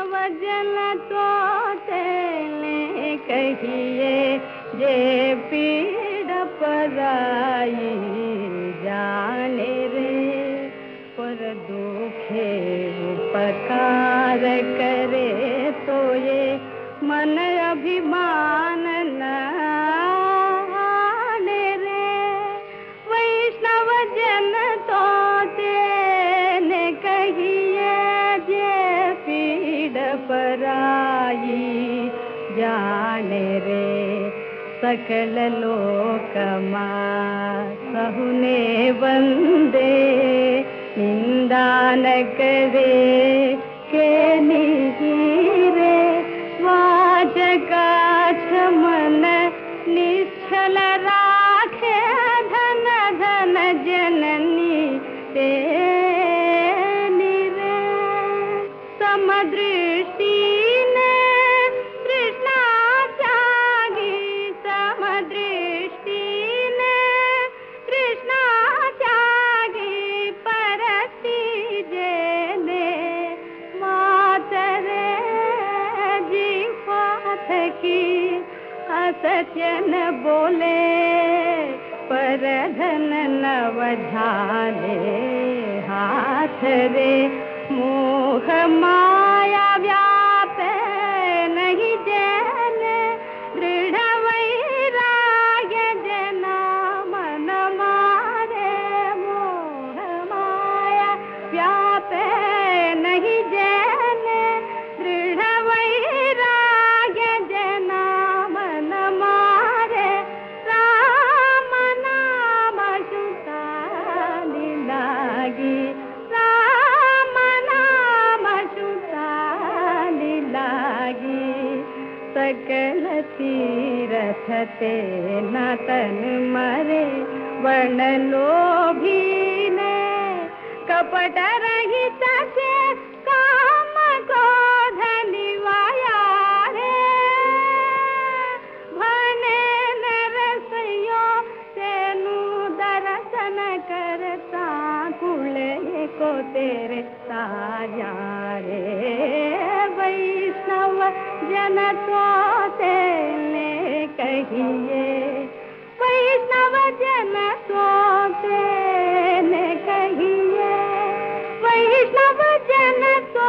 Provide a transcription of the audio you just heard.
वजन तो तेने कहिए जे पीड़ पराई जाने रे पर दुखे उपकार करे तो ये मन अभिमान न आने रे वैष्णव जन तो तेने कहिए जे पीड़ पराई जाने रे सकल लोक सहुने वंदे निंदा न करे के नीरे वाच काछ मन निश्चल राखे धन धन जननी ते निरे समदृष्टि सचन बोले पर धन नव झाले हाथ रे मोह माया व्यापे नहीं जैन दृढ़ वैराग्य जना मन मारे मोह माया व्यापे नहीं जैन दृढ़ वैराग्य जना सकल तीरथ ते न तन मरे वर्ण लोभी ने कपट रहित से काम को धनिवाया रे भने नरसयो तेनु दर्शन करता कुले को तेरे साया रे वैष्णव जन तो तेने कहिए वैष्णव जन तो तेने कहिए वैष्णव जन तो